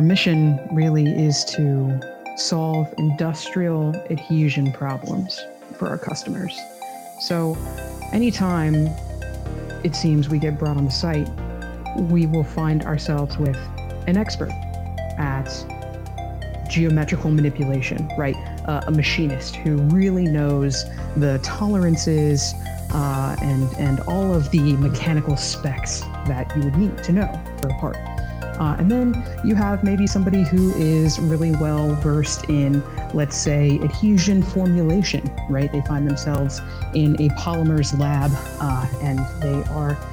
Our mission really is to solve industrial adhesion problems for our customers. So anytime it seems we get brought on the site, we will find ourselves with an expert at geometrical manipulation, right? A machinist who really knows the tolerances and all of the mechanical specs that you would need to know for a part. And then you have maybe somebody who is really well versed in, let's say, adhesion formulation, right? They find themselves in a polymers lab and they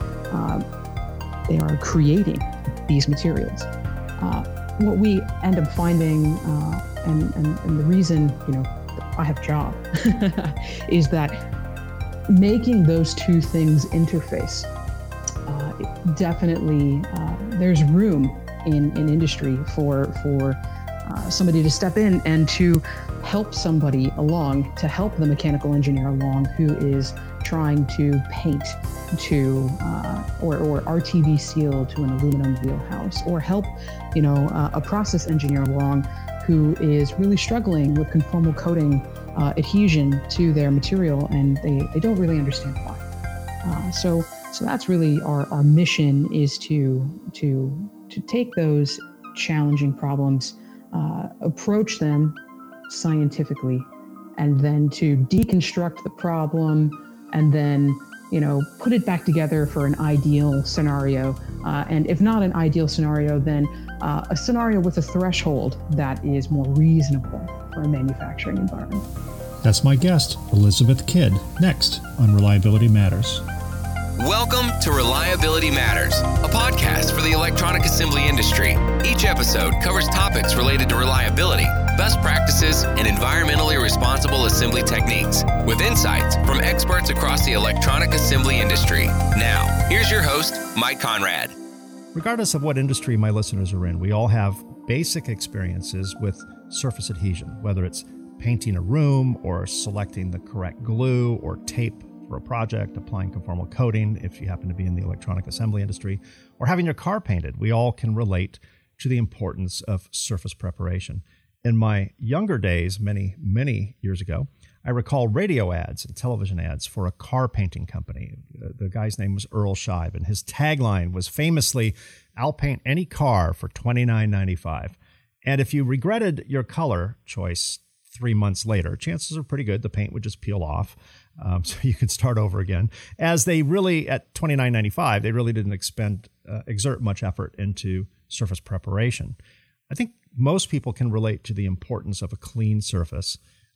are creating these materials. What we end up finding, and the reason I have a job, is that making those two things interface. Definitely, there's room in industry for somebody to step in and to help somebody along, to help the mechanical engineer along who is trying to paint to or RTV seal to an aluminum wheelhouse, or help a process engineer along who is really struggling with conformal coating adhesion to their material, and they don't really understand why. So that's really our mission, is to take those challenging problems, approach them scientifically, and then to deconstruct the problem, and then put it back together for an ideal scenario. And if not an ideal scenario, then a scenario with a threshold that is more reasonable for a manufacturing environment. That's my guest, Elizabeth Kidd, next on Reliability Matters. Welcome to Reliability Matters, a podcast for the electronic assembly industry. Each episode covers topics related to reliability, best practices, and environmentally responsible assembly techniques, with insights from experts across the electronic assembly industry. Now, here's your host, Mike Conrad. Regardless of what industry my listeners are in, we all have basic experiences with surface adhesion, whether it's painting a room or selecting the correct glue or tape for a project, applying conformal coating if you happen to be in the electronic assembly industry, or having your car painted. We all can relate to the importance of surface preparation. In my younger days, many, many years ago, I recall radio ads and television ads for a car painting company. The guy's name was Earl Shive, and his tagline was famously, "I'll paint any car for $29.95. And if you regretted your color choice 3 months later, chances are pretty good the paint would just peel off. So you could start over again. As they really, at $29.95, they really didn't exert much effort into surface preparation. I think most people can relate to the importance of a clean surface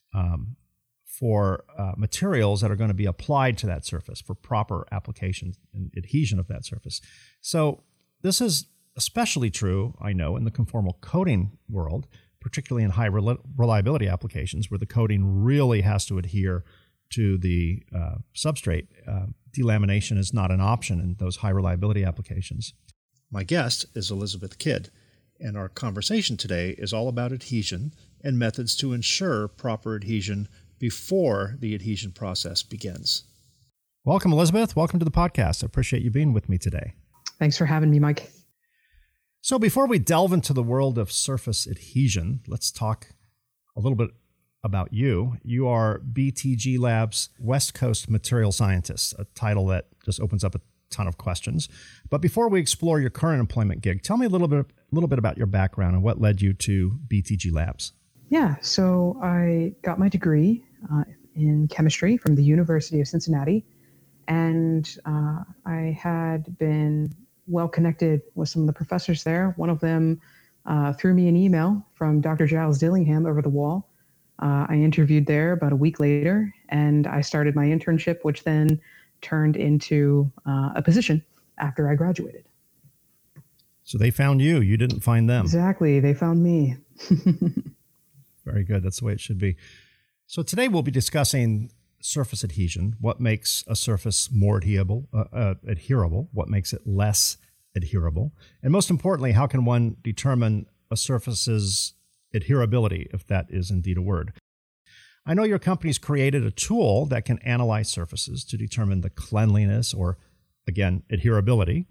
for materials that are going to be applied to that surface for proper application and adhesion of that surface. So this is especially true, I know, in the conformal coating world, particularly in high reliability applications where the coating really has to adhere to the substrate. Delamination is not an option in those high reliability applications. My guest is Elizabeth Kidd, and our conversation today is all about adhesion and methods to ensure proper adhesion before the adhesion process begins. Welcome, Elizabeth. Welcome to the podcast. I appreciate you being with me today. Thanks for having me, Mike. So before we delve into the world of surface adhesion, let's talk a little bit about you. You are BTG Labs West Coast Material Scientist, a title that just opens up a ton of questions. But before we explore your current employment gig, tell me a little bit about your background and what led you to BTG Labs. Yeah, so I got my degree in chemistry from the University of Cincinnati, and I had been well connected with some of the professors there. One of them threw me an email from Dr. Giles Dillingham over the wall. I interviewed there about a week later, and I started my internship, which then turned into a position after I graduated. So they found you. You didn't find them. Exactly. They found me. Very good. That's the way it should be. So today we'll be discussing surface adhesion, what makes a surface more adherable, what makes it less adherable, and most importantly, how can one determine a surface's adherability, if that is indeed a word. I know your company's created a tool that can analyze surfaces to determine the cleanliness or, again, adherability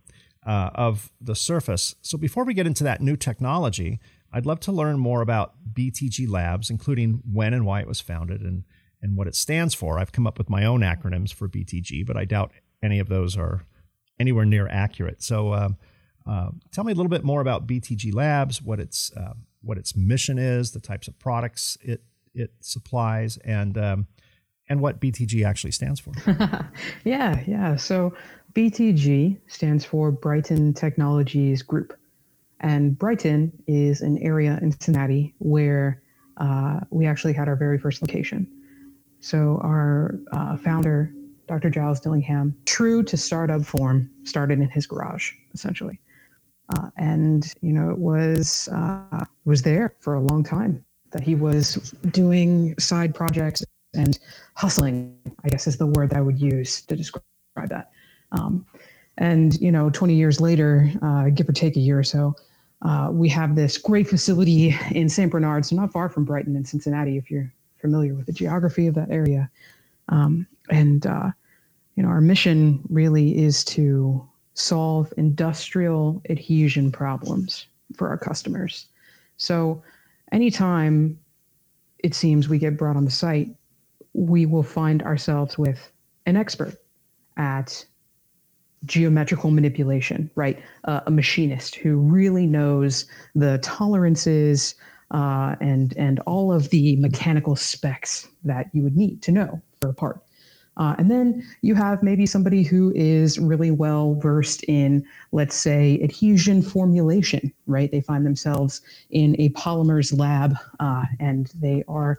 of the surface. So before we get into that new technology, I'd love to learn more about BTG Labs, including when and why it was founded and what it stands for. I've come up with my own acronyms for BTG, but I doubt any of those are anywhere near accurate. So tell me a little bit more about BTG Labs, what its mission is, the types of products it supplies, and what BTG actually stands for. Yeah. So BTG stands for Brighton Technologies Group. And Brighton is an area in Cincinnati where we actually had our very first location. So our founder, Dr. Giles Dillingham, true to startup form, started in his garage, essentially. And it was there for a long time that he was doing side projects and hustling, I guess is the word that I would use to describe that. And 20 years later, give or take a year or so, we have this great facility in St. Bernard, so not far from Brighton in Cincinnati, if you're familiar with the geography of that area. Our mission really is to solve industrial adhesion problems for our customers. So anytime it seems we get brought on the site, we will find ourselves with an expert at geometrical manipulation, right? A machinist who really knows the tolerances and all of the mechanical specs that you would need to know for a part. And then you have maybe somebody who is really well versed in, let's say, adhesion formulation, right? They find themselves in a polymers lab and they are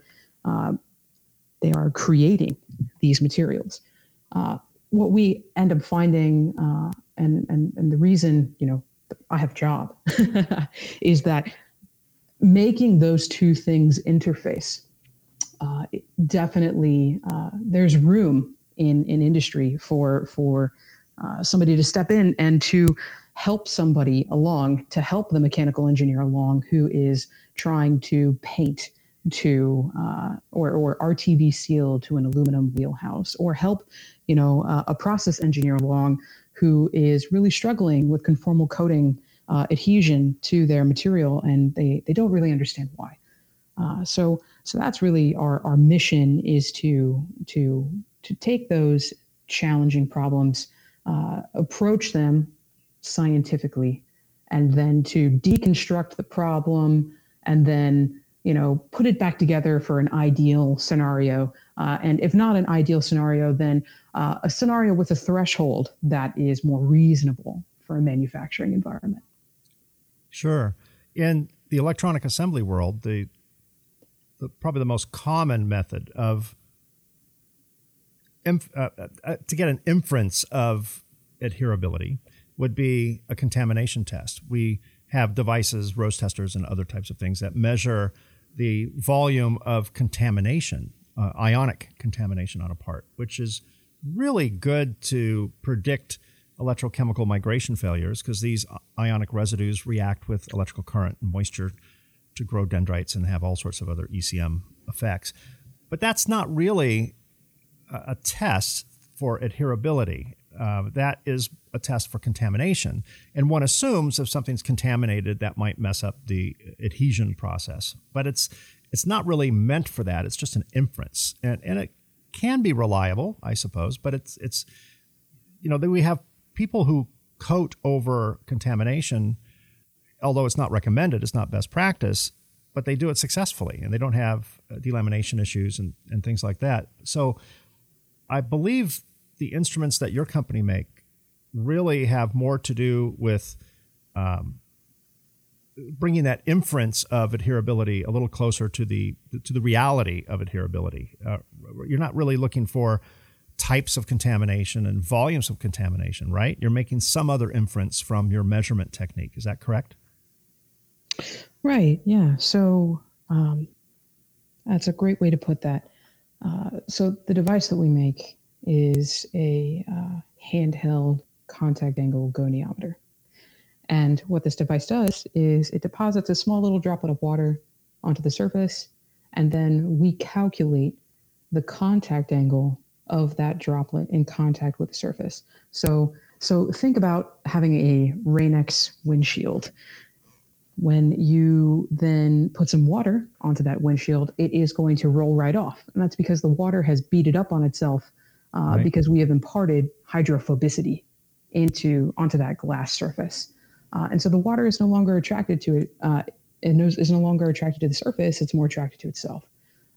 creating these materials. What we end up finding, and the reason I have a job, is that making those two things interface. Definitely, there's room in industry for somebody to step in and to help somebody along, to help the mechanical engineer along who is trying to paint to or RTV seal to an aluminum wheelhouse, or help a process engineer along who is really struggling with conformal coating adhesion to their material, and they don't really understand why. So that's really our mission, is to take those challenging problems, approach them scientifically, and then to deconstruct the problem, and then put it back together for an ideal scenario. And if not an ideal scenario, then a scenario with a threshold that is more reasonable for a manufacturing environment. Sure. In the electronic assembly world, the probably the most common method of to get an inference of adherability would be a contamination test. We have devices, Rose testers, and other types of things that measure the volume of contamination, ionic contamination on a part, which is really good to predict electrochemical migration failures, because these ionic residues react with electrical current and moisture to grow dendrites and have all sorts of other ECM effects. But that's not really a test for adherability. That is a test for contamination. And one assumes if something's contaminated, that might mess up the adhesion process. But it's not really meant for that. It's just an inference. And it can be reliable, I suppose, but it's we have people who coat over contamination, although it's not recommended, it's not best practice, but they do it successfully, and they don't have delamination issues and things like that. So I believe the instruments that your company make really have more to do with bringing that inference of adherability a little closer to the reality of adherability. You're not really looking for types of contamination and volumes of contamination, right? You're making some other inference from your measurement technique. Is that correct? Right. Yeah. So that's a great way to put that. So the device that we make is a handheld contact angle goniometer. And what this device does is it deposits a small little droplet of water onto the surface, and then we calculate the contact angle of that droplet in contact with the surface. So So think about having a Rain-X windshield. When you then put some water onto that windshield, it is going to roll right off. And that's because the water has beat it up on itself right. Because we have imparted hydrophobicity onto that glass surface. And so the water is no longer attracted to it. It is no longer attracted to the surface. It's more attracted to itself.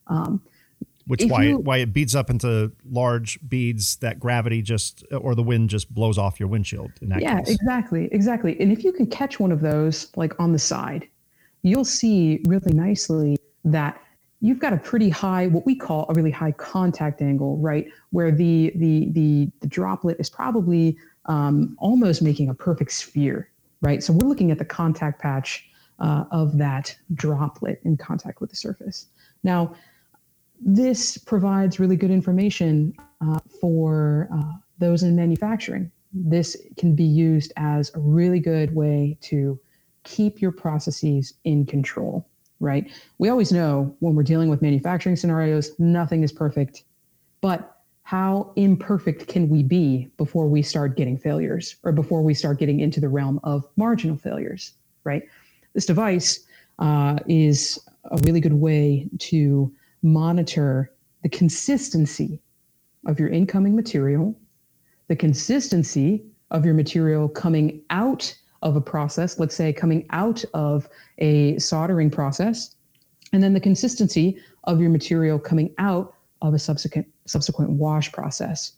Which why it beads up into large beads that gravity or the wind just blows off your windshield in that case. Exactly. And if you can catch one of those like on the side, you'll see really nicely that you've got a pretty high, what we call a really high contact angle, right? Where the droplet is probably almost making a perfect sphere, right? So we're looking at the contact patch of that droplet in contact with the surface. Now, this provides really good information for those in manufacturing. This can be used as a really good way to keep your processes in control, right? We always know when we're dealing with manufacturing scenarios, nothing is perfect, but how imperfect can we be before we start getting failures or before we start getting into the realm of marginal failures, right? This device is a really good way to monitor the consistency of your incoming material, the consistency of your material coming out of a process, let's say coming out of a soldering process, and then the consistency of your material coming out of a subsequent wash process.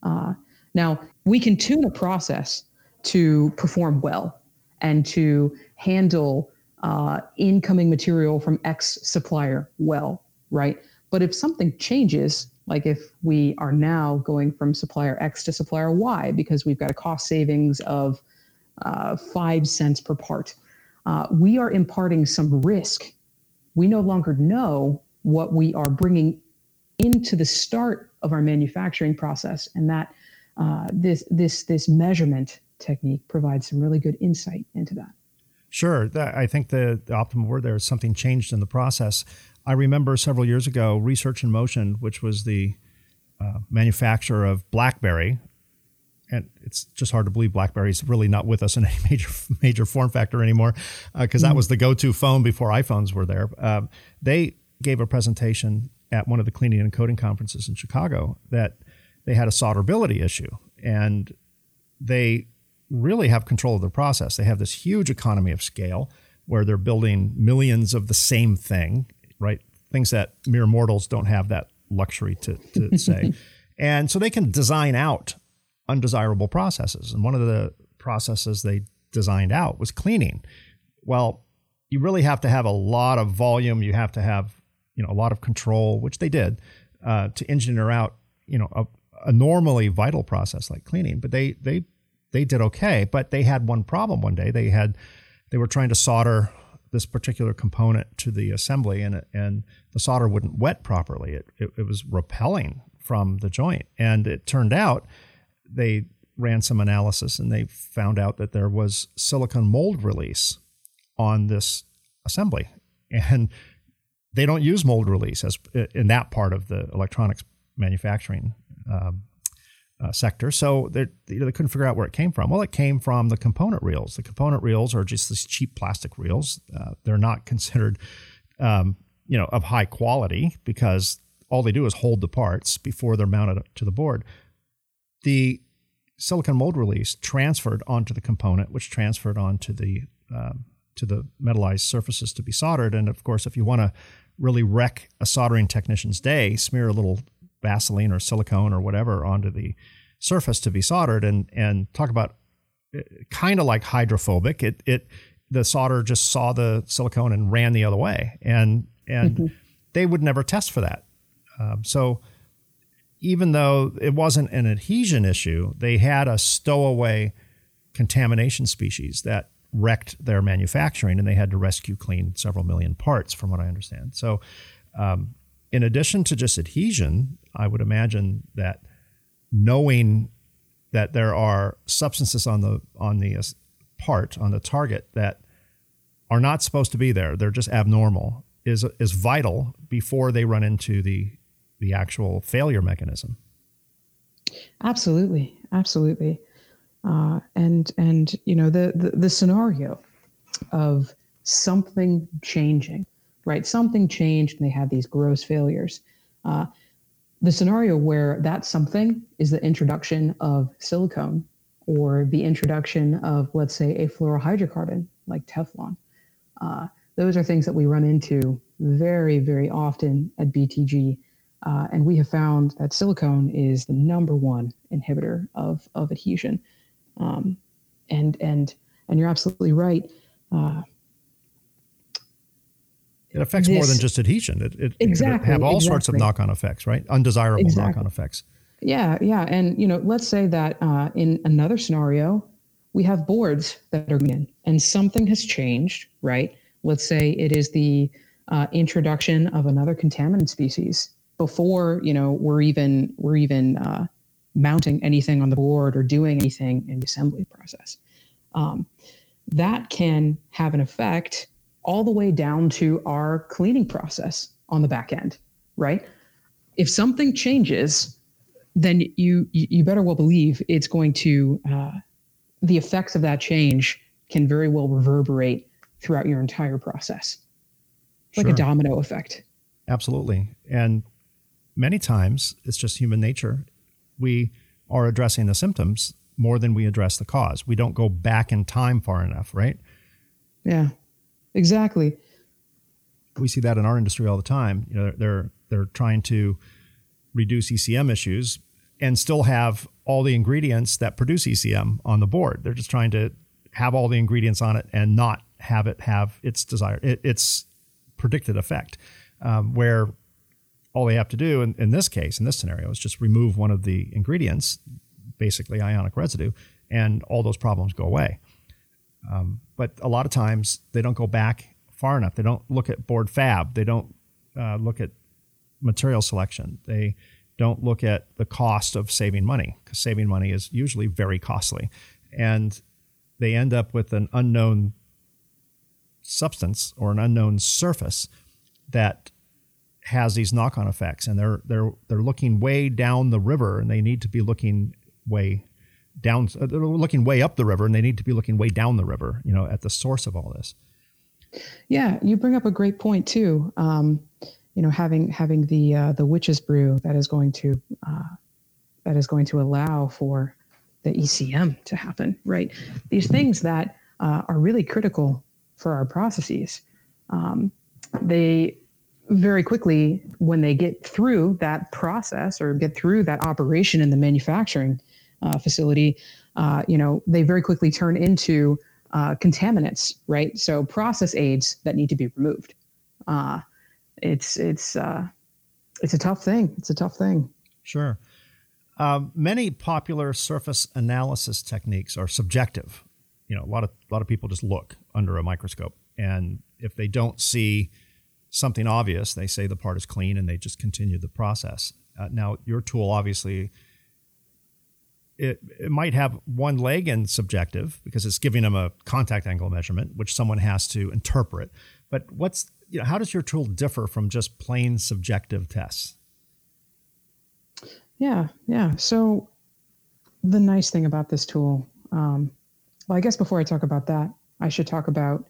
Now, we can tune a process to perform well and to handle incoming material from X supplier well, right? But if something changes, like if we are now going from supplier X to supplier Y because we've got a cost savings of 5 cents per part, we are imparting some risk. We no longer know what we are bringing into the start of our manufacturing process, and that this measurement technique provides some really good insight into that. Sure. I think the optimal word there is something changed in the process. I remember several years ago, Research in Motion, which was the manufacturer of BlackBerry, and it's just hard to believe BlackBerry's really not with us in any major form factor anymore, because that was the go-to phone before iPhones were there. They gave a presentation at one of the cleaning and coating conferences in Chicago that they had a solderability issue, and they really have control of the process. They have this huge economy of scale where they're building millions of the same thing, right? Things that mere mortals don't have that luxury to say. And so they can design out undesirable processes. And one of the processes they designed out was cleaning. Well, you really have to have a lot of volume. You have to have, a lot of control, which they did, to engineer out, a normally vital process like cleaning. But they did okay. But they had one problem one day. They were trying to solder this particular component to the assembly, and the solder wouldn't wet properly. It was repelling from the joint. And it turned out they ran some analysis and they found out that there was silicone mold release on this assembly. And they don't use mold release as in that part of the electronics manufacturing sector. So they couldn't figure out where it came from. Well, it came from the component reels. The component reels are just these cheap plastic reels. They're not considered, of high quality because all they do is hold the parts before they're mounted to the board. The silicone mold release transferred onto the component, which transferred onto the metallized surfaces to be soldered. And of course, if you want to really wreck a soldering technician's day, smear a little Vaseline or silicone or whatever onto the surface to be soldered, and talk about kind of like hydrophobic. The solder just saw the silicone and ran the other way, and they would never test for that. So even though it wasn't an adhesion issue, they had a stowaway contamination species that wrecked their manufacturing, and they had to rescue clean several million parts, from what I understand. So in addition to just adhesion, I would imagine that knowing that there are substances on the target that are not supposed to be there, they're just abnormal, is vital before they run into the actual failure mechanism. Absolutely. And you know, the scenario of something changing, right? Something changed and they had these gross failures. The scenario where that something is the introduction of silicone or the introduction of, let's say, a fluorohydrocarbon like Teflon. Those are things that we run into very, very often at BTG. And we have found that silicone is the number one inhibitor of adhesion. And you're absolutely right. It affects more than just adhesion. It exactly, can have all sorts of knock-on effects, right? Undesirable knock-on effects. Yeah. And, you know, let's say that in another scenario, we have boards that are in and something has changed, right? Let's say it is the introduction of another contaminant species before, you know, we're even mounting anything on the board or doing anything in the assembly process. That can have an effect all the way down to our cleaning process on the back end, right? If something changes, then you better well believe it's going to, the effects of that change can very well reverberate throughout your entire process. Like a domino effect. Absolutely. And many times it's just human nature. We are addressing the symptoms more than we address the cause. We don't go back in time far enough, right? Yeah, exactly. We see that in our industry all the time. You know, they're trying to reduce ECM issues and still have all the ingredients that produce ECM on the board. They're just trying to have all the ingredients on it and not have it have its desired, its predicted effect, where all they have to do in this case, in this scenario, is just remove one of the ingredients, basically ionic residue, and all those problems go away. But a lot of times they don't go back far enough. They don't look at board fab. They don't look at material selection. They don't look at the cost of saving money, because saving money is usually very costly. And they end up with an unknown substance or an unknown surface that has these knock-on effects, and they're looking way down the river, and they need to be looking way down. They're looking way up the river, and they need to be looking way down the river, you know, at the source of all this. Yeah, you bring up a great point too. You know, having the witch's brew that is going to allow for the ECM to happen, right? These things that are really critical for our processes. They very quickly, when they get through that process or get through that operation in the manufacturing facility, you know, they very quickly turn into contaminants, right? So process aids that need to be removed. It's a tough thing. It's a tough thing. Sure. Many popular surface analysis techniques are subjective. You know, a lot of people just look under a microscope, and if they don't see something obvious, they say the part is clean, and they just continue the process. Now, your tool, obviously, it might have one leg in subjective because it's giving them a contact angle measurement, which someone has to interpret. But how does your tool differ from just plain subjective tests? Yeah. So the nice thing about this tool, well, I guess before I talk about that, I should talk about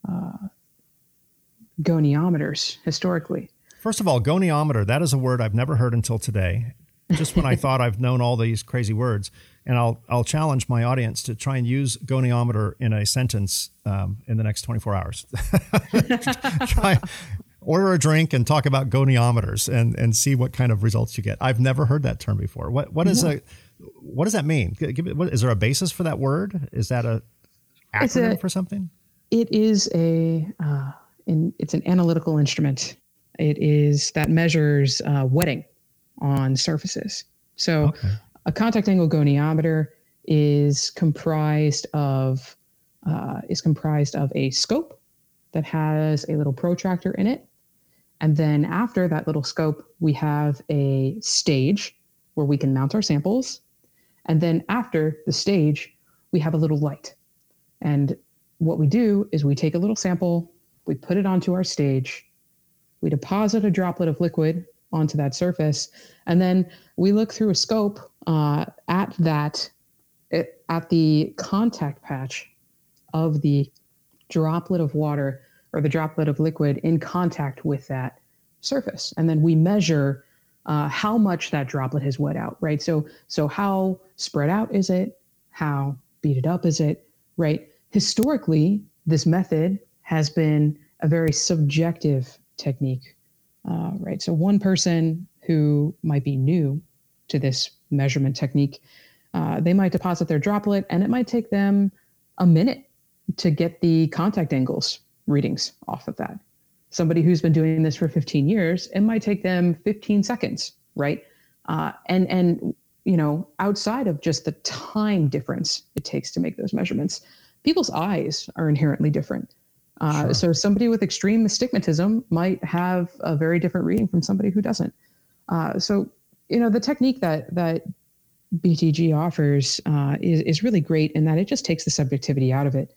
goniometers historically. First of all, goniometer, that is a word I've never heard until today. Just when I thought I've known all these crazy words. And I'll challenge my audience to try and use goniometer in a sentence in the next 24 hours. Order a drink and talk about goniometers and see what kind of results you get. I've never heard that term before. What does that mean? Is there a basis for that word? Is that a acronym for something? It is it's an analytical instrument. It is that measures wetting on surfaces. So a contact angle goniometer is comprised of a scope that has a little protractor in it. And then after that little scope, we have a stage where we can mount our samples. And then after the stage, we have a little light. And what we do is we take a little sample, we put it onto our stage, we deposit a droplet of liquid onto that surface, and then we look through a scope at that at the contact patch of the droplet of water or the droplet of liquid in contact with that surface. And then we measure how much that droplet has wet out, right? So how spread out is it? How beaded up is it, right? Historically, this method has been a very subjective technique, right? So one person who might be new to this measurement technique, they might deposit their droplet and it might take them a minute to get the contact angles readings off of that. Somebody who's been doing this for 15 years, it might take them 15 seconds, right? And you know, outside of just the time difference it takes to make those measurements, people's eyes are inherently different. Sure. So somebody with extreme astigmatism might have a very different reading from somebody who doesn't. So, you know, the technique that BTG offers is really great in that it just takes the subjectivity out of it.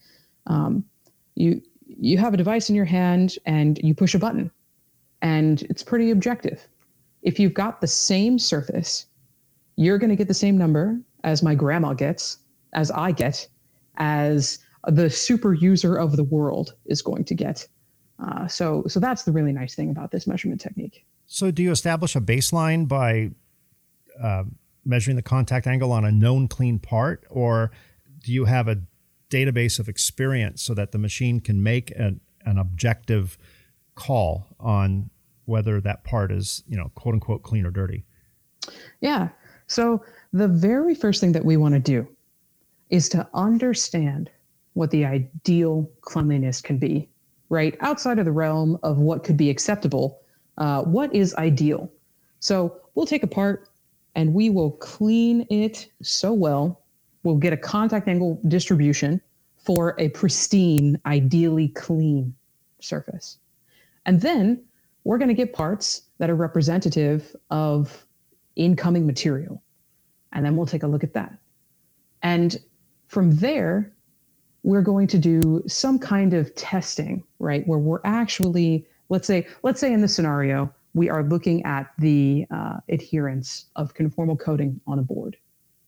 You have a device in your hand and you push a button, and it's pretty objective. If you've got the same surface, you're going to get the same number as my grandma gets, as I get, as the super user of the world is going to get. So that's the really nice thing about this measurement technique. So do you establish a baseline by measuring the contact angle on a known clean part, or do you have a database of experience so that the machine can make an objective call on whether that part is, you know, quote unquote, clean or dirty? Yeah. So the very first thing that we want to do is to understand what the ideal cleanliness can be, right? Outside of the realm of what could be acceptable, what is ideal? So we'll take a part and we will clean it so well, we'll get a contact angle distribution for a pristine, ideally clean surface. And then we're going to get parts that are representative of incoming material. And then we'll take a look at that. And from there, we're going to do some kind of testing, right? Where we're actually, let's say in this scenario, we are looking at the adherence of conformal coating on a board.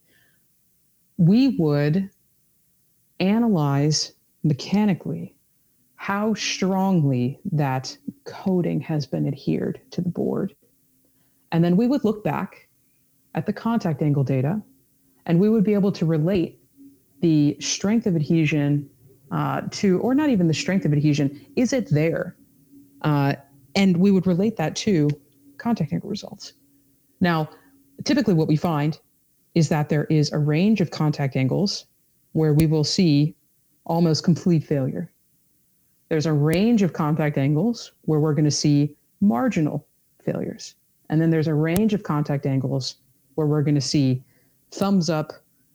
We would analyze mechanically how strongly that coating has been adhered to the board. And then we would look back at the contact angle data, and we would be able to relate the strength of adhesion to, or not even the strength of adhesion, is it there? And we would relate that to contact angle results. Now, typically what we find is that there is a range of contact angles where we will see almost complete failure. There's a range of contact angles where we're going to see marginal failures. And then there's a range of contact angles where we're going to see thumbs up,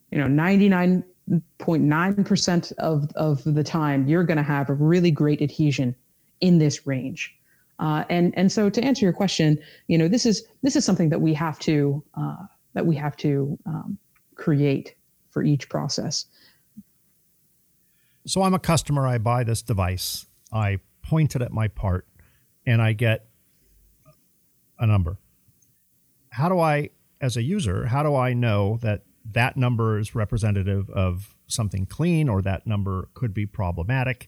99.9% of the time, you're going to have a really great adhesion in this range. And so to answer your question, this is something that we have to create for each process. So I'm a customer. I buy this device. I point it at my part, and I get a number. How do I, as a user, know that number is representative of something clean, or that number could be problematic?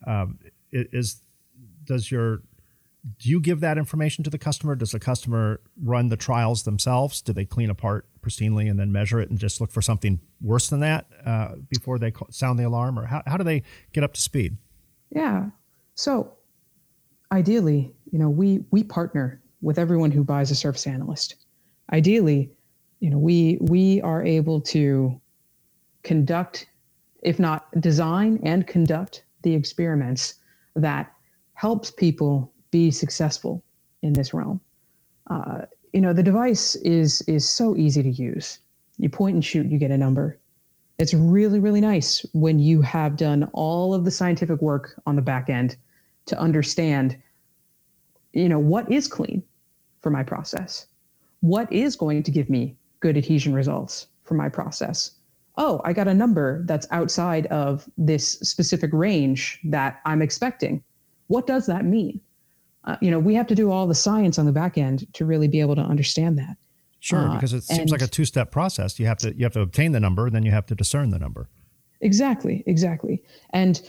Do you give that information to the customer? Does the customer run the trials themselves? Do they clean a part pristinely and then measure it and just look for something worse than that before they sound the alarm? Or how do they get up to speed? Yeah. So ideally, we partner with everyone who buys a Surface Analyst. Ideally, we are able to conduct, if not design and conduct, the experiments that helps people be successful in this realm. The device is so easy to use. You point and shoot, you get a number. It's really, really nice when you have done all of the scientific work on the back end to understand, what is clean for my process? What is going to give me good adhesion results for my process? Oh, I got a number that's outside of this specific range that I'm expecting. What does that mean? We have to do all the science on the back end to really be able to understand that. Sure, because it seems like a two-step process. You have to obtain the number, then you have to discern the number. Exactly. And,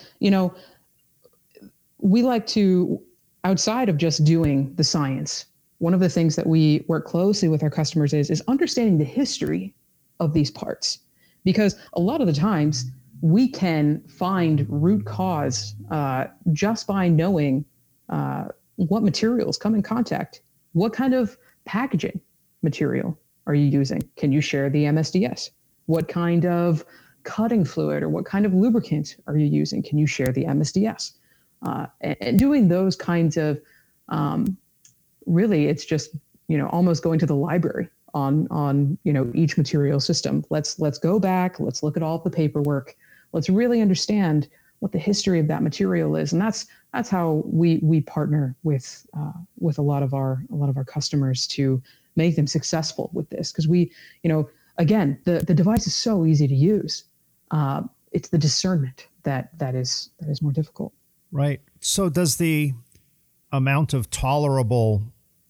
we like to, outside of just doing the science, one of the things that we work closely with our customers is understanding the history of these parts. Because a lot of the times we can find root cause just by knowing what materials come in contact. What kind of packaging material are you using? Can you share the MSDS? What kind of cutting fluid or what kind of lubricant are you using? Can you share the MSDS? And doing those kinds of, really, it's just, almost going to the library on each material system. Let's go back. Let's look at all of the paperwork. Let's really understand what the history of that material is, and that's how we partner with a lot of our customers to make them successful with this. Because again, the device is so easy to use. It's the discernment that is more difficult. Right. So does the amount of tolerable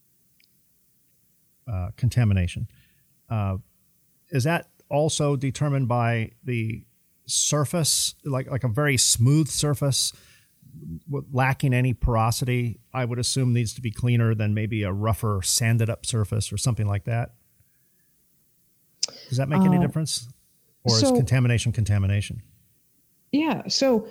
contamination, is that also determined by the surface, like a very smooth surface lacking any porosity? I would assume needs to be cleaner than maybe a rougher, sanded up surface or something like that. Does that make any difference? Or is contamination? Yeah. So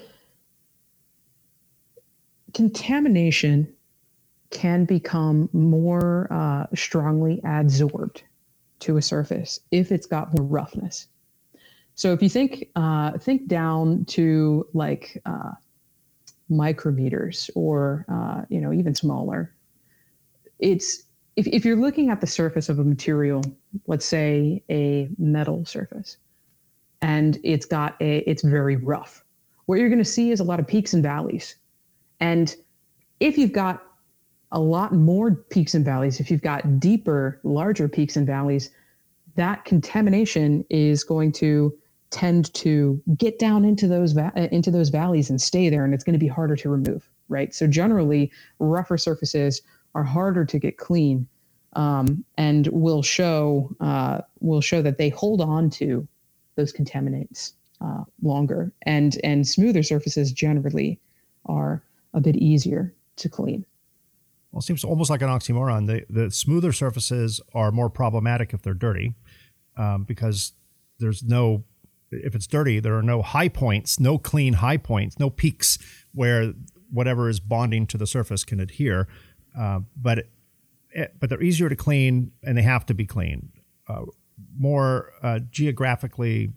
contamination can become more strongly adsorbed to a surface if it's got more roughness. So if you think down to like micrometers or even smaller, it's if you're looking at the surface of a material, let's say a metal surface, and it's very rough, what you're going to see is a lot of peaks and valleys. And if you've got a lot more peaks and valleys, if you've got deeper, larger peaks and valleys, that contamination is going to tend to get down into those valleys and stay there, and it's going to be harder to remove, right? So generally, rougher surfaces are harder to get clean, and will show that they hold on to those contaminants longer, and smoother surfaces generally are a bit easier to clean. Well, it seems almost like an oxymoron. The smoother surfaces are more problematic if they're dirty, because if it's dirty, there are no high points, no clean high points, no peaks where whatever is bonding to the surface can adhere. But they're easier to clean, and they have to be cleaned. More geographically,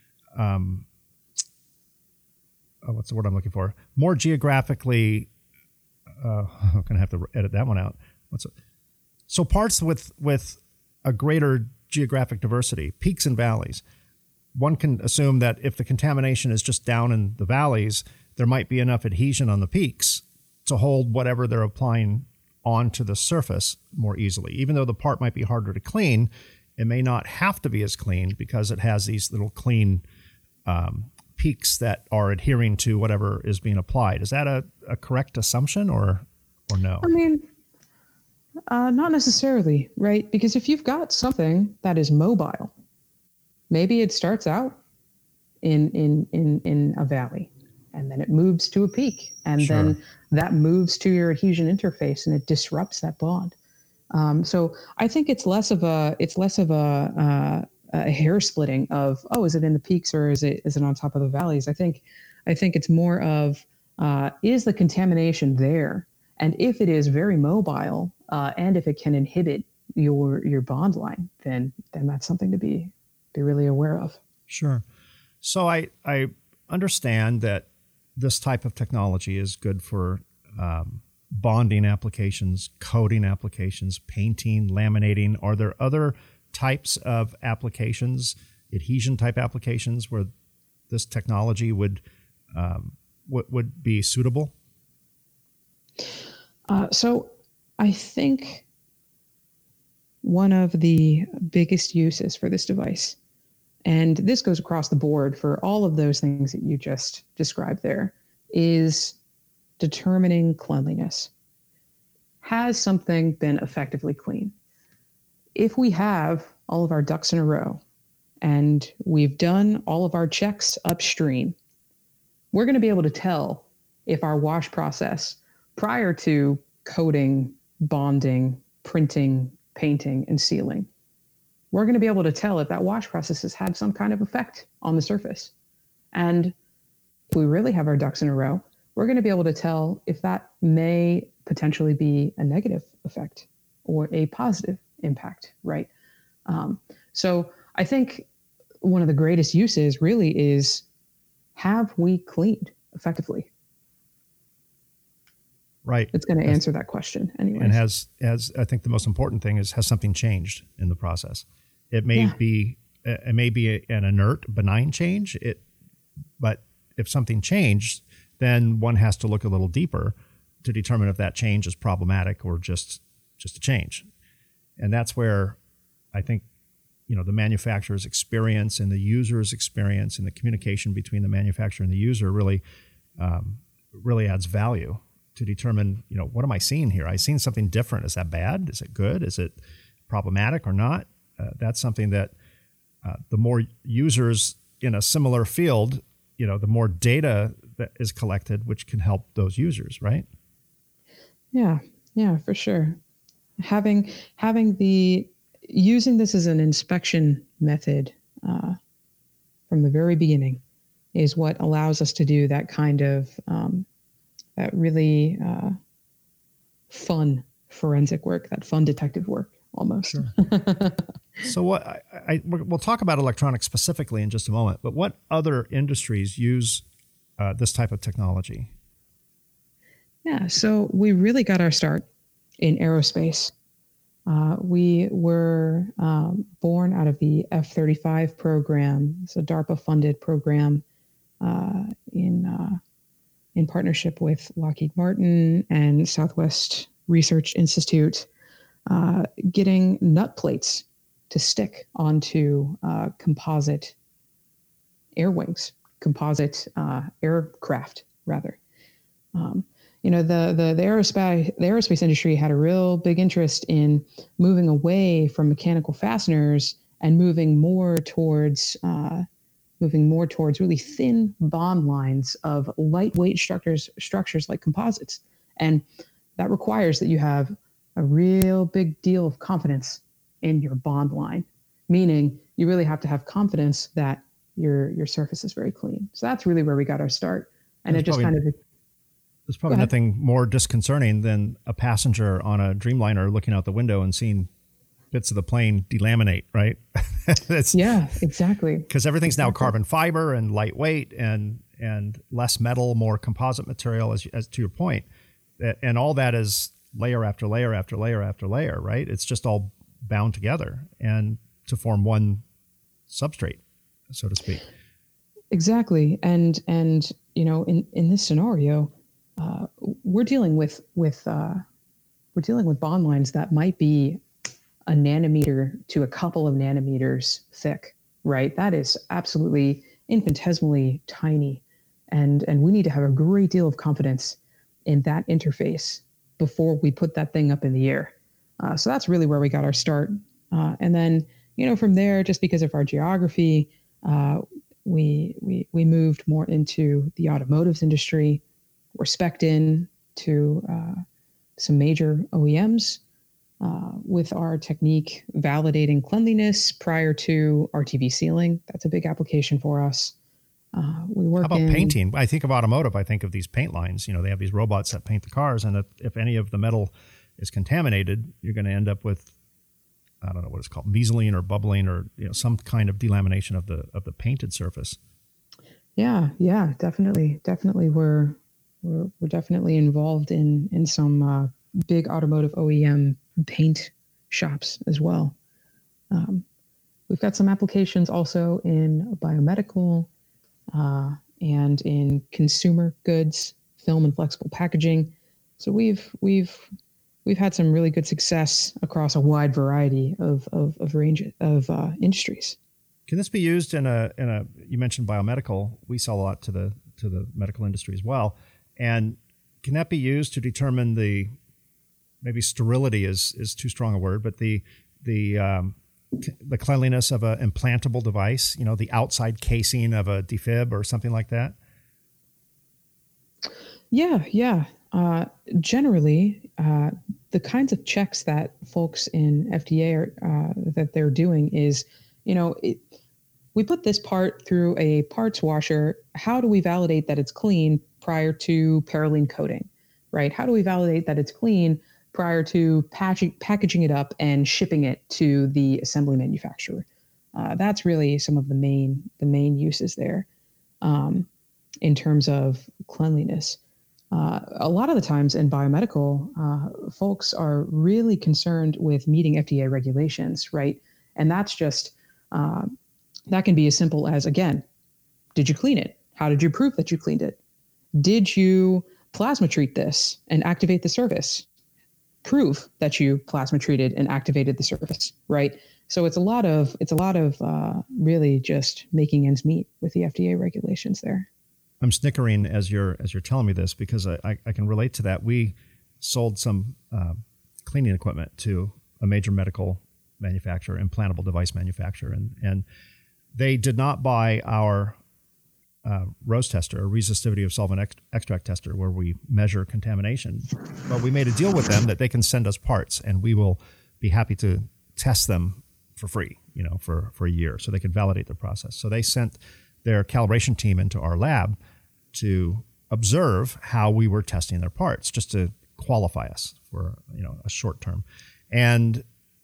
what's the word I'm looking for? More geographically. I'm going to have to edit that one out. So parts with a greater geographic diversity, peaks and valleys, one can assume that if the contamination is just down in the valleys, there might be enough adhesion on the peaks to hold whatever they're applying onto the surface more easily. Even though the part might be harder to clean, it may not have to be as clean because it has these little clean peaks that are adhering to whatever is being applied. Is that a correct assumption or no? I mean, not necessarily, right? Because if you've got something that is mobile, maybe it starts out in a valley, and then it moves to a peak, and Sure. then that moves to your adhesion interface, and it disrupts that bond. So I think it's less of a hair splitting of, is it in the peaks or is it on top of the valleys? I think it's more of, is the contamination there? And if it is very mobile, and if it can inhibit your bond line, then that's something to be really aware of. Sure. So I understand that this type of technology is good for bonding applications, coating applications, painting, laminating. Are there other types of applications, adhesion type applications, where this technology would be suitable? So I think one of the biggest uses for this device, and this goes across the board for all of those things that you just described there, is determining cleanliness. Has something been effectively clean? if we have all of our ducks in a row and we've done all of our checks upstream, we're going to be able to tell if our wash process prior to coating, bonding, printing, painting, and sealing, we're going to be able to tell if that wash process has had some kind of effect on the surface. And if we really have our ducks in a row, we're going to be able to tell if that may potentially be a negative effect or a positive impact, right? So I think one of the greatest uses really is, have we cleaned effectively? Right. It's going to answer that question anyway. And has I think the most important thing is, has something changed in the process? It may be an inert, benign change. But if something changed, then one has to look a little deeper to determine if that change is problematic or just a change. And that's where I think, the manufacturer's experience and the user's experience and the communication between the manufacturer and the user really adds value to determine, what am I seeing here? I seen something different. Is that bad? Is it good? Is it problematic or not? That's something that the more users in a similar field, the more data that is collected, which can help those users, right? Yeah, for sure. Using this as an inspection method from the very beginning is what allows us to do that kind of that really fun forensic work, that fun detective work almost. Sure. So we'll talk about electronics specifically in just a moment, but what other industries use this type of technology? Yeah, so we really got our start in aerospace. We were born out of the F-35 program. It's a DARPA-funded program in partnership with Lockheed Martin and Southwest Research Institute, getting nut plates to stick onto composite air wings, composite aircraft, rather. The aerospace industry had a real big interest in moving away from mechanical fasteners and moving more towards really thin bond lines of lightweight structures like composites. And that requires that you have a real big deal of confidence in your bond line, meaning you really have to have confidence that your surface is very clean. So that's really where we got our start. And there's probably nothing more disconcerting than a passenger on a Dreamliner looking out the window and seeing bits of the plane delaminate, right? Yeah, exactly. Because everything's now carbon fiber and lightweight and less metal, more composite material, as to your point. And all that is layer after layer after layer after layer, right? It's just all bound together and to form one substrate, so to speak. Exactly. And in this scenario, we're dealing with bond lines that might be a nanometer to a couple of nanometers thick, right? That is absolutely infinitesimally tiny. And we need to have a great deal of confidence in that interface before we put that thing up in the air. So that's really where we got our start. And then, from there, just because of our geography, we moved more into the automotive industry. We're spec'd in to some major OEMs with our technique validating cleanliness prior to RTV sealing. That's a big application for us. We work. How about painting? I think of automotive. I think of these paint lines. They have these robots that paint the cars, and if any of the metal is contaminated, you're going to end up with, I don't know what it's called, mesoline or bubbling or some kind of delamination of the painted surface. Yeah, definitely. We're definitely involved in some big automotive OEM paint shops as well. We've got some applications also in biomedical and in consumer goods, film and flexible packaging. So we've had some really good success across a wide variety of range of industries. Can this be used in a? You mentioned biomedical. We sell a lot to the medical industry as well. And can that be used to determine maybe sterility is too strong a word, but the the cleanliness of an implantable device, the outside casing of a defib or something like that? Yeah. Generally, the kinds of checks that folks in FDA that they're doing is, we put this part through a parts washer. How do we validate that it's clean prior to Parylene coating, right? How do we validate that it's clean prior to packaging it up and shipping it to the assembly manufacturer? That's really some of the main uses there in terms of cleanliness. A lot of the times in biomedical, folks are really concerned with meeting FDA regulations, right? And that's just, that can be as simple as, again, did you clean it? How did you prove that you cleaned it? Did you plasma treat this and activate the surface? Prove that you plasma treated and activated the surface, right? So it's a lot of really just making ends meet with the FDA regulations there. I'm snickering as you're telling me this because I can relate to that. We sold some cleaning equipment to a major medical manufacturer, implantable device manufacturer, and they did not buy our ROSE tester, a resistivity of solvent extract tester, where we measure contamination. But we made a deal with them that they can send us parts, and we will be happy to test them for free, for a year, so they could validate the process. So they sent their calibration team into our lab to observe how we were testing their parts, just to qualify us for a short term. And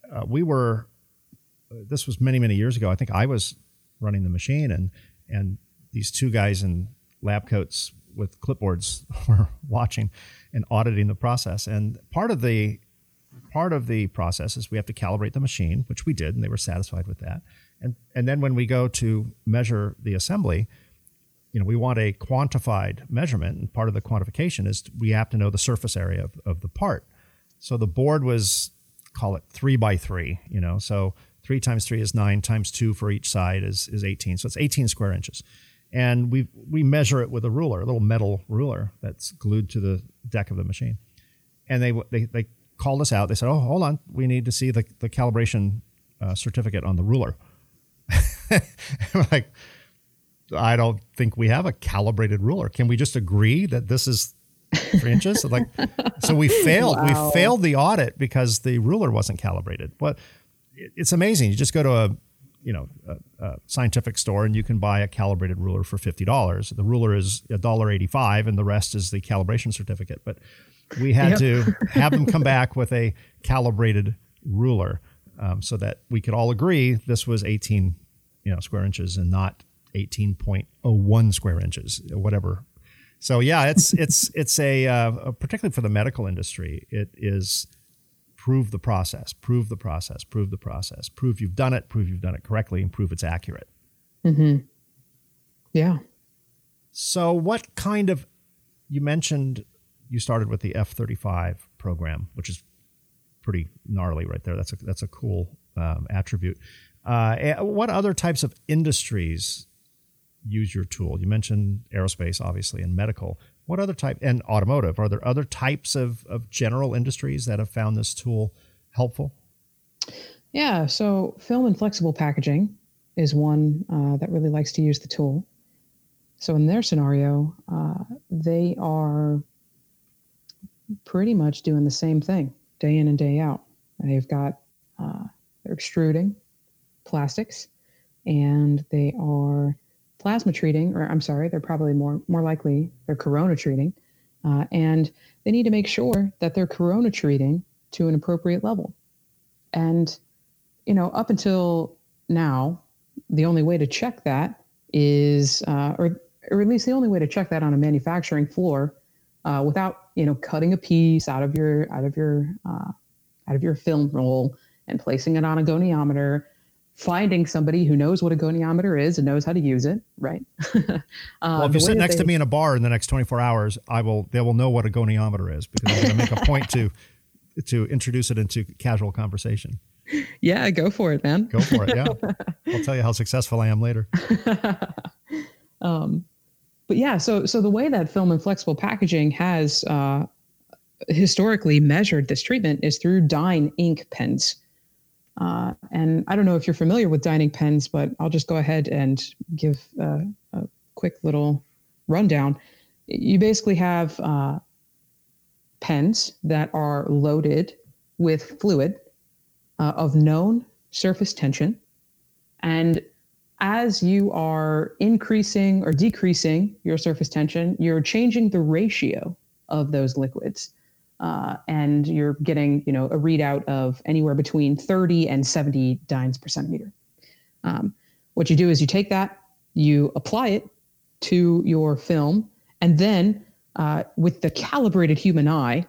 this was many, many years ago. I think I was running the machine, and these two guys in lab coats with clipboards were watching and auditing the process. And part of the process is we have to calibrate the machine, which we did, and they were satisfied with that. And then when we go to measure the assembly, we want a quantified measurement, and part of the quantification is we have to know the surface area of the part. So the board was, call it 3 by 3, so 3 times 3 is 9, times 2 for each side is 18. So it's 18 square inches. And we measure it with a ruler, a little metal ruler that's glued to the deck of the machine. And they called us out. They said, "Oh, hold on, we need to see the calibration certificate on the ruler." We're like, I don't think we have a calibrated ruler. Can we just agree that this is 3 inches? So we failed. Wow. We failed the audit because the ruler wasn't calibrated. But it's amazing. You just go to a scientific store and you can buy a calibrated ruler for $50. The ruler is $1.85, and the rest is the calibration certificate. But we had to have them come back with a calibrated ruler so that we could all agree this was 18 square inches and not 18.01 square inches, whatever. So yeah, it's a particularly for the medical industry, it is prove the process, prove you've done it correctly, and prove it's accurate. Mm-hmm. Yeah. So what kind of, you mentioned you started with the F-35 program, which is pretty gnarly right there. That's a cool attribute. What other types of industries use your tool? You mentioned aerospace, obviously, and medical. What other type, and automotive, are there other types of general industries that have found this tool helpful? Yeah, so film and flexible packaging is one that really likes to use the tool. So in their scenario, they are pretty much doing the same thing day in and day out. They've got, they're extruding plastics, and they are plasma treating, or I'm sorry, they're probably more likely they're corona treating, and they need to make sure that they're corona treating to an appropriate level. And, up until now, the only way to check that is, or at least the only way to check that on a manufacturing floor, without, cutting a piece out of your film roll and placing it on a goniometer, finding somebody who knows what a goniometer is and knows how to use it, right? Well, if you sit next to me in a bar in the next 24 hours, they will know what a goniometer is, because I'm going to make a point to introduce it into casual conversation. Yeah, go for it, man. Go for it, yeah. I'll tell you how successful I am later. But yeah, so the way that film and flexible packaging has historically measured this treatment is through Dyne ink pens. And I don't know if you're familiar with dining pens, but I'll just go ahead and give a quick little rundown. You basically have pens that are loaded with fluid of known surface tension. And as you are increasing or decreasing your surface tension, you're changing the ratio of those liquids. And you're getting, a readout of anywhere between 30 and 70 dynes per centimeter. What you do is you take that, you apply it to your film, and then with the calibrated human eye,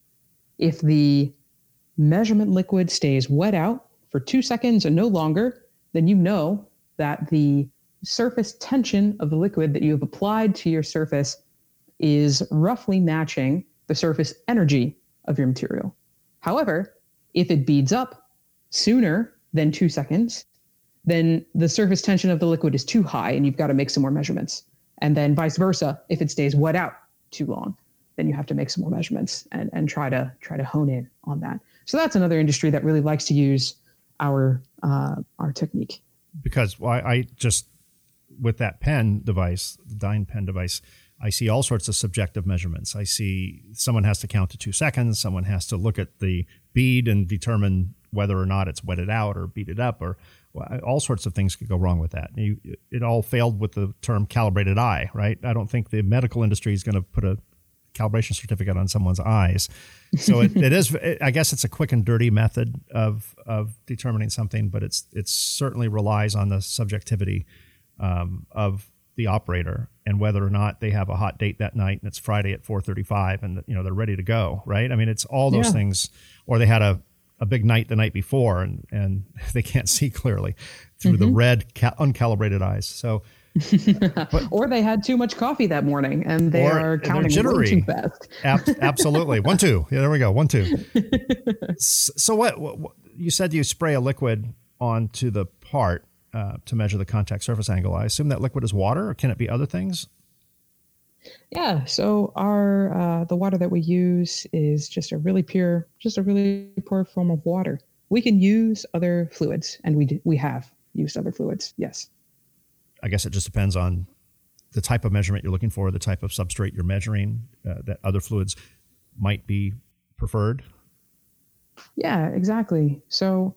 if the measurement liquid stays wet out for 2 seconds and no longer, then you know that the surface tension of the liquid that you have applied to your surface is roughly matching the surface energy of your material. However, if it beads up sooner than 2 seconds, then the surface tension of the liquid is too high and you've got to make some more measurements. And then vice versa, if it stays wet out too long, then you have to make some more measurements and try to hone in on that. So that's another industry that really likes to use our technique. Because I just, with that pen device, the Dyn pen device, I see all sorts of subjective measurements. I see someone has to count to 2 seconds. Someone has to look at the bead and determine whether or not it's wetted out or beaded up, or all sorts of things could go wrong with that. It all failed with the term calibrated eye, right? I don't think the medical industry is going to put a calibration certificate on someone's eyes. So it is, I guess it's a quick and dirty method of determining something, but it certainly relies on the subjectivity of the operator and whether or not they have a hot date that night and it's Friday at 4:35 and they're ready to go, right? I mean, it's all those things, or they had a big night the night before and they can't see clearly through the red uncalibrated eyes. So, or they had too much coffee that morning and they are counting way too fast. Absolutely. 1, 2. Yeah, there we go. 1, 2. So what you said, you spray a liquid onto the part to measure the contact surface angle. I assume that liquid is water, or can it be other things? Yeah. So our the water that we use is just a really pure form of water. We can use other fluids, and we have used other fluids. Yes. I guess it just depends on the type of measurement you're looking for, the type of substrate you're measuring, that other fluids might be preferred. Yeah, exactly. So,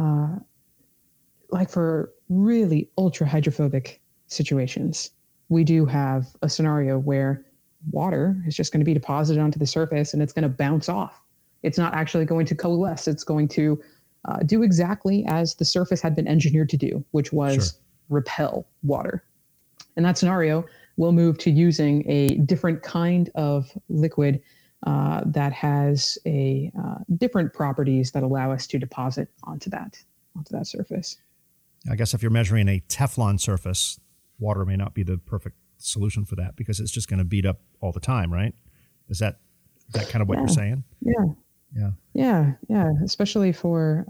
like for really ultra hydrophobic situations, we do have a scenario where water is just going to be deposited onto the surface and it's going to bounce off. It's not actually going to coalesce. It's going to do exactly as the surface had been engineered to do, which was repel water. In that scenario, we'll move to using a different kind of liquid that has a different properties that allow us to deposit onto that surface. I guess if you're measuring a Teflon surface, water may not be the perfect solution for that because it's just going to bead up all the time, right? Is that kind of what you're saying? Yeah. Especially for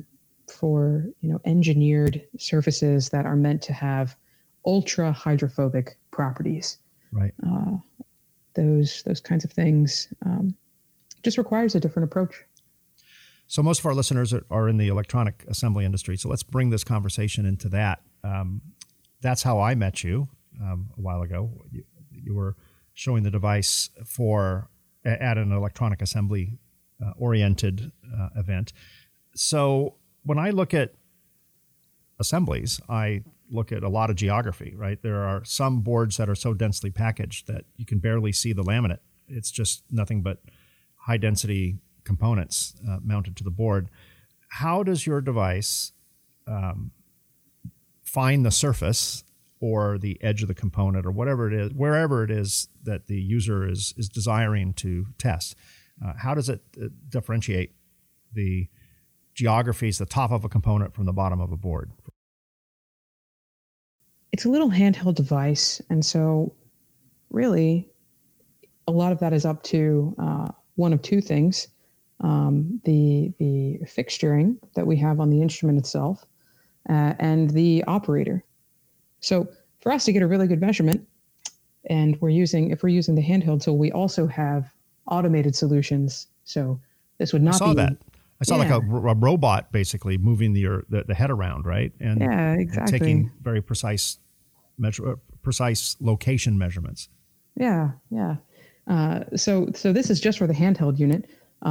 engineered surfaces that are meant to have ultra hydrophobic properties. Right. Those kinds of things just requires a different approach. So most of our listeners are in the electronic assembly industry. So let's bring this conversation into that. That's how I met you a while ago. You were showing the device at an electronic assembly oriented event. So when I look at assemblies, I look at a lot of geography, right? There are some boards that are so densely packaged that you can barely see the laminate. It's just nothing but high density components mounted to the board. How does your device find the surface or the edge of the component or whatever it is, wherever it is that the user is desiring to test? How does it differentiate the geographies, the top of a component from the bottom of a board? It's a little handheld device, and so really a lot of that is up to one of two things. The fixturing that we have on the instrument itself and the operator. So for us to get a really good measurement, and if we're using the handheld tool, we also have automated solutions. So this would not be. I I saw like a robot basically moving the head around, right? And exactly. And taking very precise location measurements. Yeah. So this is just for the handheld unit.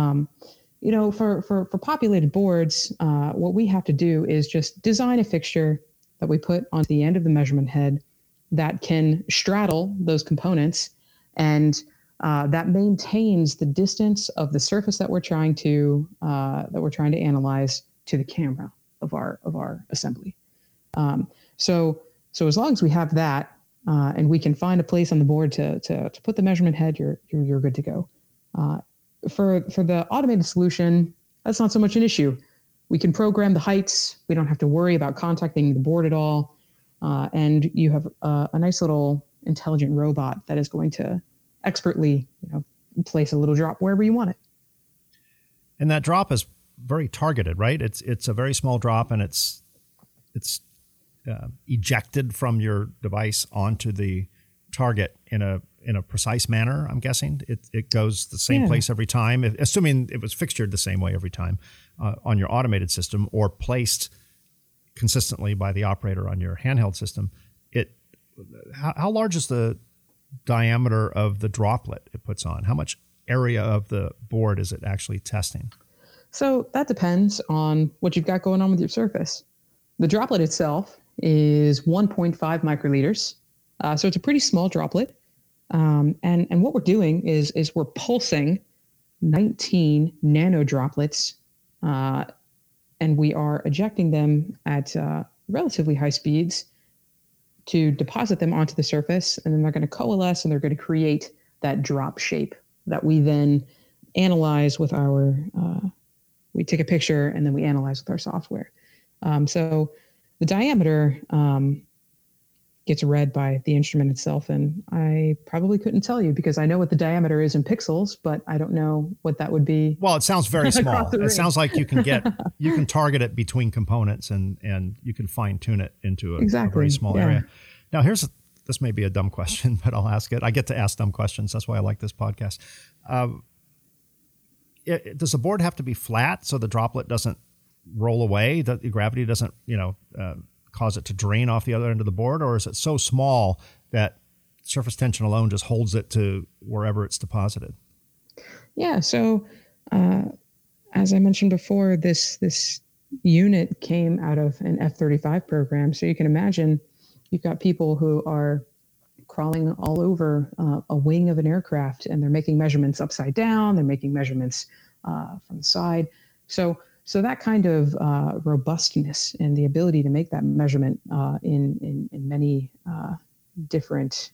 For populated boards, what we have to do is just design a fixture that we put onto the end of the measurement head that can straddle those components, and that maintains the distance of the surface that we're trying to analyze to the camera of our assembly. So as long as we have that, and we can find a place on the board to put the measurement head, you're good to go. For the automated solution, that's not so much an issue. We can program the heights. We don't have to worry about contacting the board at all. And you have a nice little intelligent robot that is going to expertly, place a little drop wherever you want it. And that drop is very targeted, right? It's a very small drop, and it's ejected from your device onto the target in a precise manner. I'm guessing it goes the same place every time, assuming it was fixtured the same way every time on your automated system, or placed consistently by the operator on your handheld system. How large is the diameter of the droplet it puts on? How much area of the board is it actually testing? So that depends on what you've got going on with your surface. The droplet itself is 1.5 microliters. So it's a pretty small droplet. And what we're doing is we're pulsing 19 nano droplets, and we are ejecting them at relatively high speeds to deposit them onto the surface, and then they're going to coalesce and they're going to create that drop shape that we then analyze with we take a picture and then we analyze with our software. So the diameter gets read by the instrument itself, and I probably couldn't tell you because I know what the diameter is in pixels, but I don't know what that would be. Well, it sounds very small. It sounds like you can target it between components, and you can fine tune it into a very small area. Now, this may be a dumb question, but I'll ask it. I get to ask dumb questions. That's why I like this podcast. Does the board have to be flat so the droplet doesn't roll away, that the gravity doesn't, cause it to drain off the other end of the board, or is it so small that surface tension alone just holds it to wherever it's deposited? Yeah. So, as I mentioned before, this unit came out of an F-35 program. So you can imagine you've got people who are crawling all over a wing of an aircraft, and they're making measurements upside down. They're making measurements from the side. So that kind of robustness and the ability to make that measurement in many different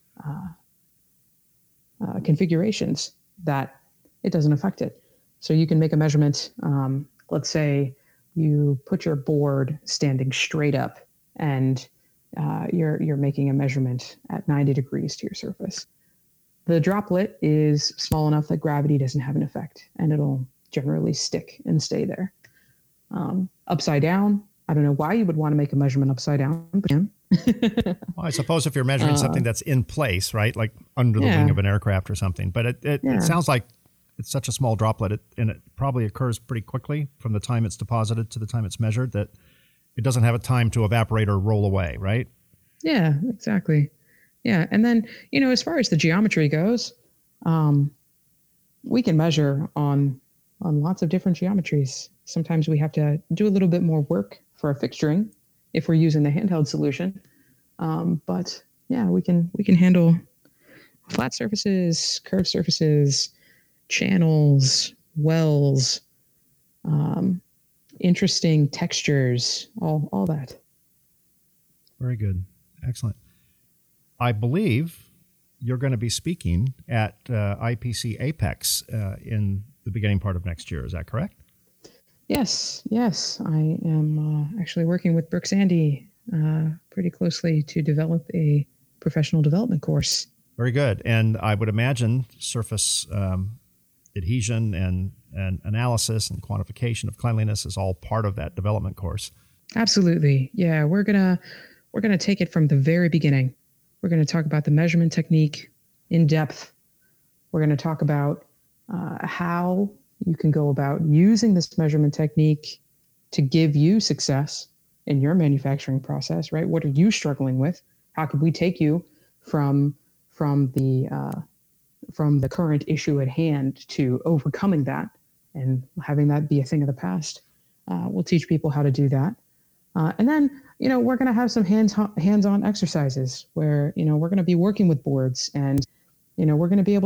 configurations, that it doesn't affect it. So you can make a measurement. Let's say you put your board standing straight up, and you're making a measurement at 90 degrees to your surface. The droplet is small enough that gravity doesn't have an effect, and it'll generally stick and stay there. Upside down, I don't know why you would want to make a measurement upside down, but well, I suppose if you're measuring something that's in place, right, like under the wing of an aircraft or something. But it sounds like it's such a small droplet, and it probably occurs pretty quickly from the time it's deposited to the time it's measured, that it doesn't have a time to evaporate or roll away, right? Yeah, exactly. Yeah, and then, as far as the geometry goes, we can measure on lots of different geometries. Sometimes we have to do a little bit more work for our fixturing if we're using the handheld solution. But yeah, we can handle flat surfaces, curved surfaces, channels, wells, interesting textures, all that. Very good. Excellent. I believe you're going to be speaking at IPC Apex in the beginning part of next year. Is that correct? Yes. I am actually working with Brooks Andy pretty closely to develop a professional development course. Very good. And I would imagine surface adhesion and analysis and quantification of cleanliness is all part of that development course. Absolutely. Yeah, we're gonna take it from the very beginning. We're going to talk about the measurement technique in depth. We're going to talk about how you can go about using this measurement technique to give you success in your manufacturing process, right? What are you struggling with? How can we take you from the current issue at hand to overcoming that and having that be a thing of the past? We'll teach people how to do that. And then, we're going to have some hands-on exercises where, we're going to be working with boards, and, we're going to be able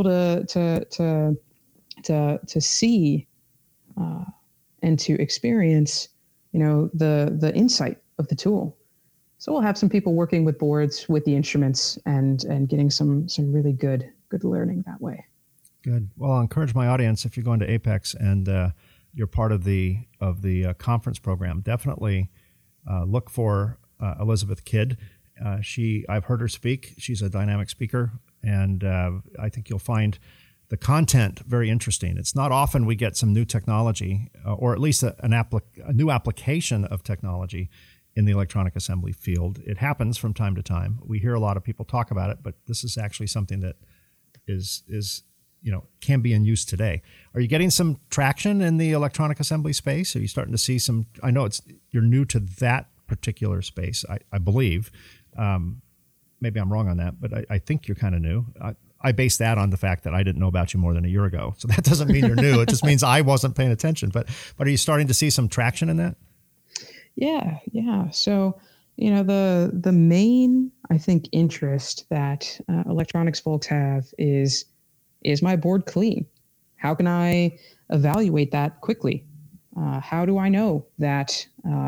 to see and to experience, the insight of the tool. So we'll have some people working with boards, with the instruments, and getting some really good learning that way. Good. Well, I'll encourage my audience, if you're going to Apex and you're part of the conference program, definitely look for Elizabeth Kidd. I've heard her speak. She's a dynamic speaker, and I think you'll find the content very interesting. It's not often we get some new technology, or at least a new application of technology in the electronic assembly field. It happens from time to time. We hear a lot of people talk about it, but this is actually something that is can be in use today. Are you getting some traction in the electronic assembly space? Are you starting to see some? I know you're new to that particular space, I believe. Maybe I'm wrong on that, but I think you're kind of new. I base that on the fact that I didn't know about you more than a year ago. So that doesn't mean you're new. It just means I wasn't paying attention. But are you starting to see some traction in that? Yeah. So, the main, I think, interest that electronics folks have is my board clean? How can I evaluate that quickly? How do I know that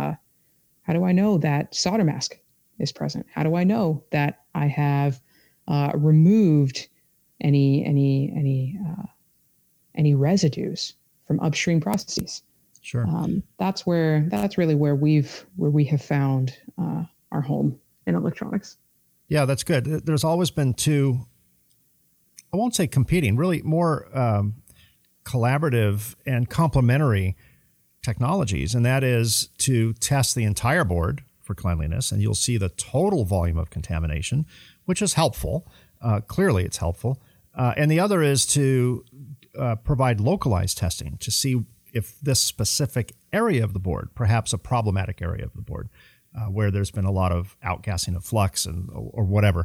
solder mask is present? How do I know that I have removed any residues from upstream processes? Sure. That's really where we have found our home in electronics. Yeah, that's good. There's always been two, I won't say competing, really more collaborative and complementary technologies, and that is to test the entire board for cleanliness, and you'll see the total volume of contamination, which is helpful. Clearly, it's helpful. And the other is to provide localized testing to see if this specific area of the board, perhaps a problematic area of the board, where there's been a lot of outgassing of flux or whatever,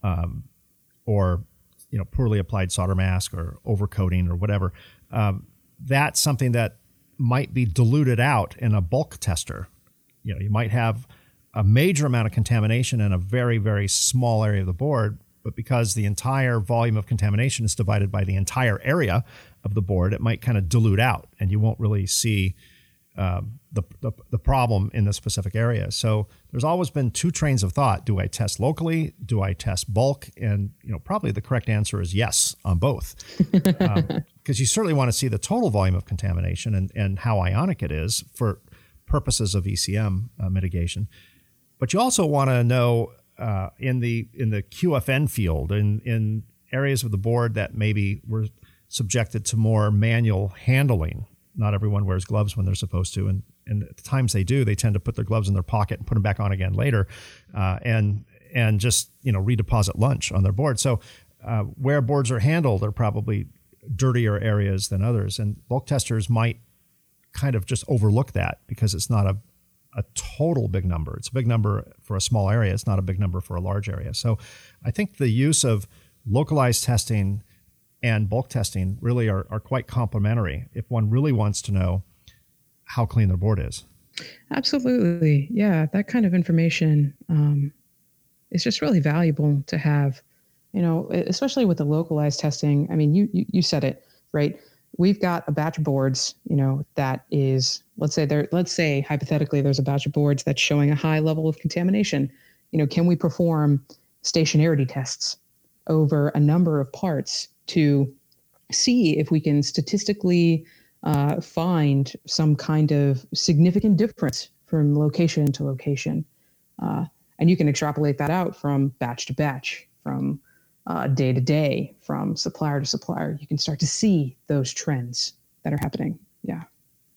or poorly applied solder mask or overcoating or whatever, that's something that might be diluted out in a bulk tester. You might have a major amount of contamination in a very, very small area of the board, but because the entire volume of contamination is divided by the entire area of the board, it might kind of dilute out, and you won't really see the problem in the specific area. So there's always been two trains of thought. Do I test locally? Do I test bulk? And probably the correct answer is yes on both, because you certainly want to see the total volume of contamination and how ionic it is for purposes of ECM mitigation. But you also want to know in the QFN field, in areas of the board that maybe were subjected to more manual handling. Not everyone wears gloves when they're supposed to, and at the times they do, they tend to put their gloves in their pocket and put them back on again later, and just redeposit lunch on their board. So where boards are handled are probably dirtier areas than others, and bulk testers might kind of just overlook that because it's not a total big number. It's a big number for a small area. It's not a big number for a large area. So I think the use of localized testing and bulk testing really are quite complementary if one really wants to know how clean their board is. Absolutely. Yeah, that kind of information is just really valuable to have, especially with the localized testing. I mean, you said it, right? We've got a batch of boards, that is, let's say hypothetically there's a batch of boards that's showing a high level of contamination. Can we perform stationarity tests over a number of parts to see if we can statistically find some kind of significant difference from location to location? And you can extrapolate that out from batch to batch, from day to day, from supplier to supplier. You can start to see those trends that are happening. Yeah.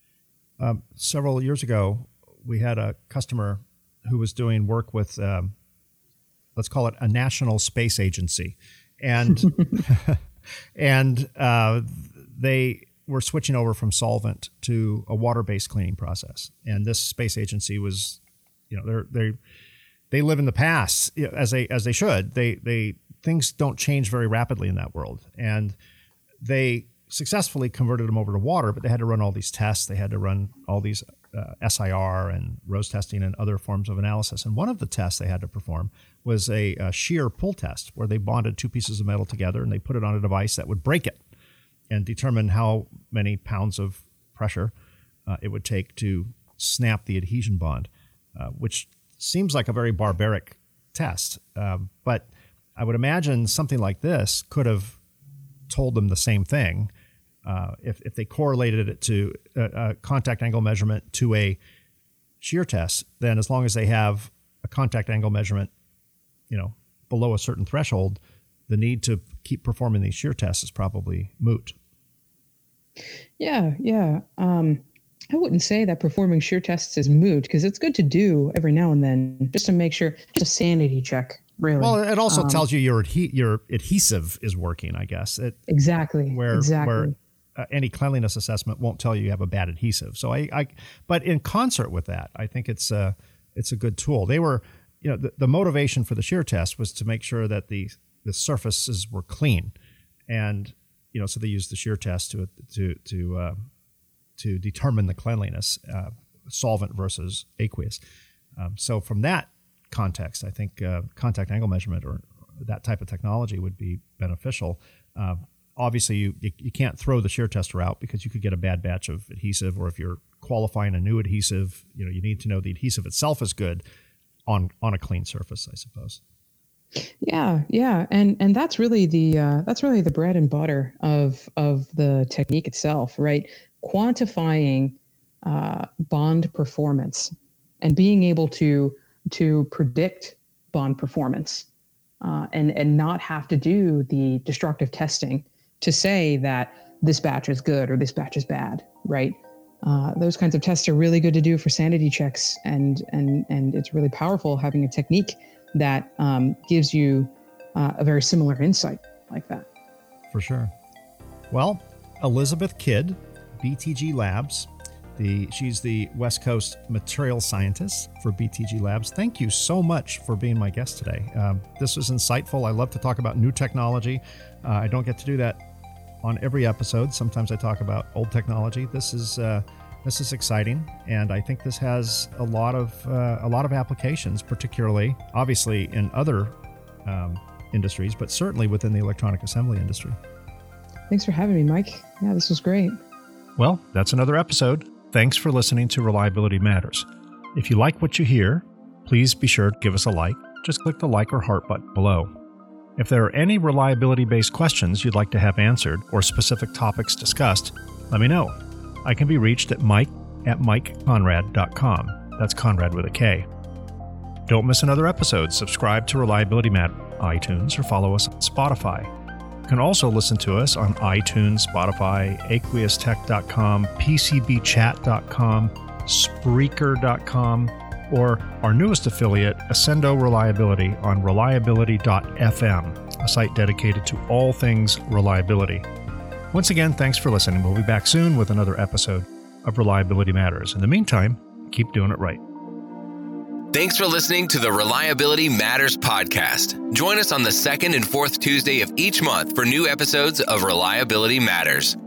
Several years ago, we had a customer who was doing work with, let's call it a national space agency. And and they were switching over from solvent to a water-based cleaning process. And this space agency was, they live in the past as they should. They things don't change very rapidly in that world. And they successfully converted them over to water, but they had to run all these tests. They had to run all these SIR and ROSE testing and other forms of analysis. And one of the tests they had to perform was a shear pull test, where they bonded two pieces of metal together and they put it on a device that would break it and determine how many pounds of pressure it would take to snap the adhesion bond, which seems like a very barbaric test. But I would imagine something like this could have told them the same thing if they correlated it to a contact angle measurement to a shear test. Then as long as they have a contact angle measurement, below a certain threshold, the need to keep performing these shear tests is probably moot. Yeah. I wouldn't say that performing shear tests is moot, because it's good to do every now and then just to make sure, just a sanity check, really. Well, it also tells you your adhesive is working, I guess. Exactly. Where any cleanliness assessment won't tell you have a bad adhesive. So but in concert with that, I think it's a good tool. They were, the motivation for the shear test was to make sure that the surfaces were clean, and so they used the shear test to determine the cleanliness, solvent versus aqueous. So from that context, I think contact angle measurement or that type of technology would be beneficial. Obviously, you can't throw the shear tester out, because you could get a bad batch of adhesive, or if you're qualifying a new adhesive, you need to know the adhesive itself is good on a clean surface, I suppose. Yeah, and that's really the bread and butter of the technique itself, right? Quantifying bond performance and being able to predict bond performance, and not have to do the destructive testing to say that this batch is good or this batch is bad, right? Those kinds of tests are really good to do for sanity checks, and it's really powerful having a technique that gives you a very similar insight like that. For sure. Well, Elizabeth Kidd, BTG Labs. She's the West Coast material scientist for BTG Labs. Thank you so much for being my guest today. This was insightful. I love to talk about new technology. I don't get to do that on every episode. Sometimes I talk about old technology. This is exciting, and I think this has a lot of applications, particularly, obviously, in other industries, but certainly within the electronic assembly industry. Thanks for having me, Mike. Yeah, this was great. Well, that's another episode. Thanks for listening to Reliability Matters. If you like what you hear, please be sure to give us a like. Just click the like or heart button below. If there are any reliability-based questions you'd like to have answered or specific topics discussed, let me know. I can be reached at mike@mikeconrad.com. That's Conrad with a K. Don't miss another episode. Subscribe to Reliability Matters on iTunes or follow us on Spotify. You can also listen to us on iTunes, Spotify, aqueoustech.com, PCBchat.com, Spreaker.com, or our newest affiliate, Ascendo Reliability, on reliability.fm, a site dedicated to all things reliability. Once again, thanks for listening. We'll be back soon with another episode of Reliability Matters. In the meantime, keep doing it right. Thanks for listening to the Reliability Matters podcast. Join us on the second and fourth Tuesday of each month for new episodes of Reliability Matters.